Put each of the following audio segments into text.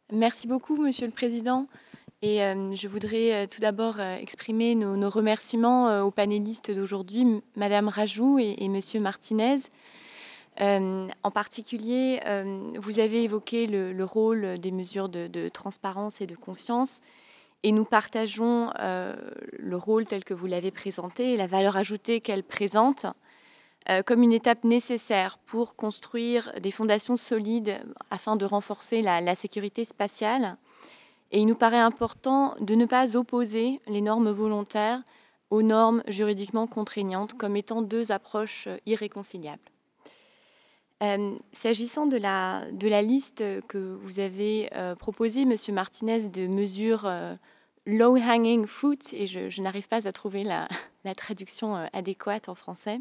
Merci beaucoup, Monsieur le Président. Je voudrais tout d'abord exprimer nos remerciements aux panélistes d'aujourd'hui, Madame Rajou et Monsieur Martinez. En particulier, vous avez évoqué le rôle des mesures de transparence et de confiance, et nous partageons le rôle tel que vous l'avez présenté et la valeur ajoutée qu'elle présente comme une étape nécessaire pour construire des fondations solides afin de renforcer la sécurité spatiale. Et il nous paraît important de ne pas opposer les normes volontaires aux normes juridiquement contraignantes comme étant deux approches irréconciliables. S'agissant de la liste que vous avez proposée, Monsieur Martinez, de mesures low-hanging fruit, et je n'arrive pas à trouver la traduction adéquate en français,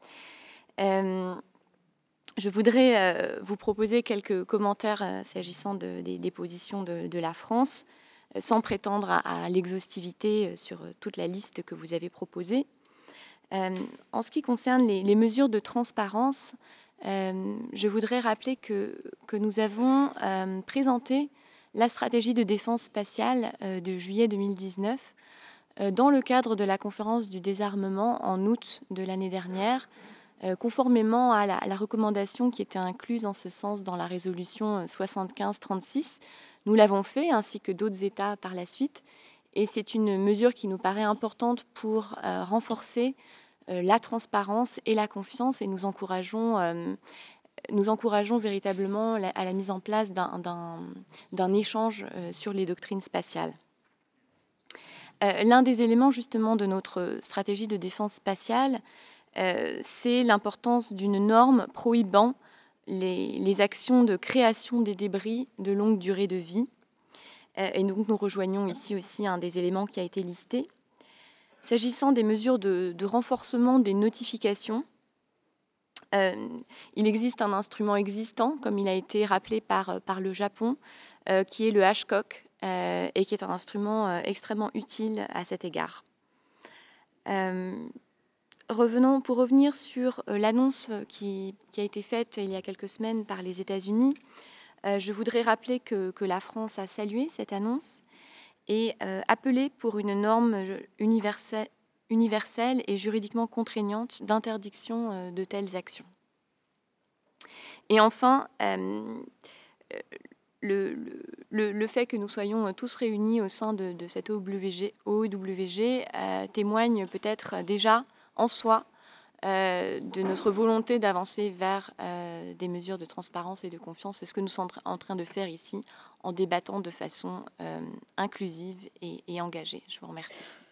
je voudrais vous proposer quelques commentaires s'agissant des positions de la France, sans prétendre à l'exhaustivité sur toute la liste que vous avez proposée. En ce qui concerne les mesures de transparence, je voudrais rappeler que nous avons présenté la stratégie de défense spatiale de juillet 2019 dans le cadre de la conférence du désarmement en août de l'année dernière, conformément à la recommandation qui était incluse en ce sens dans la résolution 75-36. Nous l'avons fait, ainsi que d'autres États par la suite, et c'est une mesure qui nous paraît importante pour renforcer la transparence et la confiance, et nous encourageons véritablement à la mise en place d'un échange sur les doctrines spatiales. L'un des éléments justement de notre stratégie de défense spatiale, c'est l'importance d'une norme prohibant les actions de création des débris de longue durée de vie. Et donc nous rejoignons ici aussi un des éléments qui a été listé. S'agissant des mesures de renforcement des notifications, il existe un instrument existant, comme il a été rappelé par le Japon, qui est le HCOC, et qui est un instrument extrêmement utile à cet égard. Pour revenir sur l'annonce qui a été faite il y a quelques semaines par les États-Unis, je voudrais rappeler que la France a salué cette annonce et appelé pour une norme universelle et juridiquement contraignante d'interdiction de telles actions. Et enfin, le fait que nous soyons tous réunis au sein de cette OWG témoigne peut-être déjà en soi de notre volonté d'avancer vers des mesures de transparence et de confiance. C'est ce que nous sommes en train de faire ici en débattant de façon inclusive et engagée. Je vous remercie.